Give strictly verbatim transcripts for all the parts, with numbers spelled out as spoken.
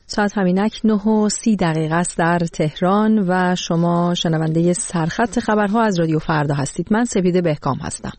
ساعت همینک نه و سی دقیقه است در تهران و شما شنونده سرخط خبرها از رادیو فردا هستید. من سپیده بهکام هستم.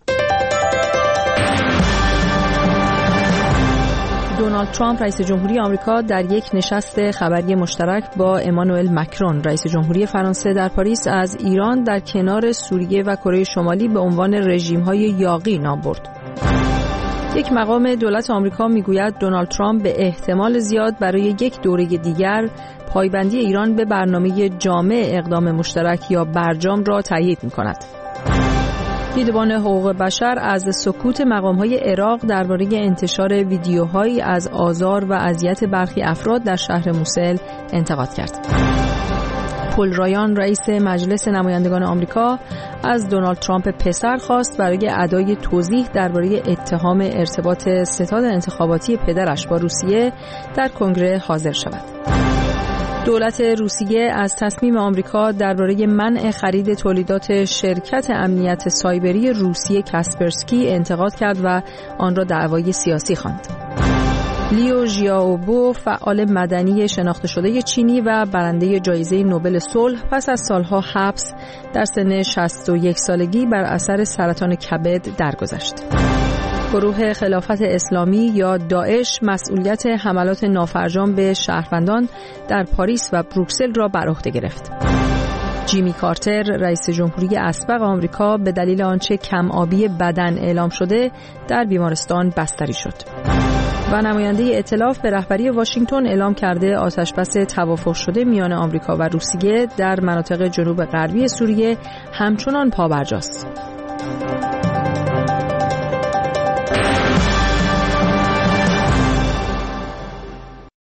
دونالد ترامپ رئیس جمهوری آمریکا در یک نشست خبری مشترک با امانوئل مکرون رئیس جمهوری فرانسه در پاریس از ایران در کنار سوریه و کره شمالی به عنوان رژیم‌های یاغی نام برد. یک مقام دولت آمریکا میگوید دونالد ترامپ به احتمال زیاد برای یک دوره دیگر پایبندی ایران به برنامه جامع اقدام مشترک یا برجام را تایید می‌کند. دیدبان حقوق بشر از سکوت مقام‌های عراق درباره انتشار ویدیوهایی از آزار و اذیت برخی افراد در شهر موسل انتقاد کرد. پل رایان رئیس مجلس نمایندگان آمریکا از دونالد ترامپ پسر خواست برای ادای توضیح درباره اتهام ارتباط ستاد انتخاباتی پدرش با روسیه در کنگره حاضر شود. دولت روسیه از تصمیم آمریکا درباره منع خرید تولیدات شرکت امنیت سایبری روسیه کاسپرسکی انتقاد کرد و آن را دعوای سیاسی خواند. لیو ژیائوبو فعال مدنی شناخته شده چینی و برنده جایزه نوبل صلح پس از سالها حبس در سن شصت و یک سالگی بر اثر سرطان کبد درگذشت. گروه خلافت اسلامی یا داعش مسئولیت حملات نافرجام به شهروندان در پاریس و بروکسل را بر عهده گرفت. جیمی کارتر رئیس جمهوری اسبق آمریکا به دلیل آنچه کم آبی بدن اعلام شده در بیمارستان بستری شد. و نماینده ائتلاف به رهبری واشنگتن اعلام کرده آتشبس توافق شده میان آمریکا و روسیه در مناطق جنوب غربی سوریه همچنان پابرجاست.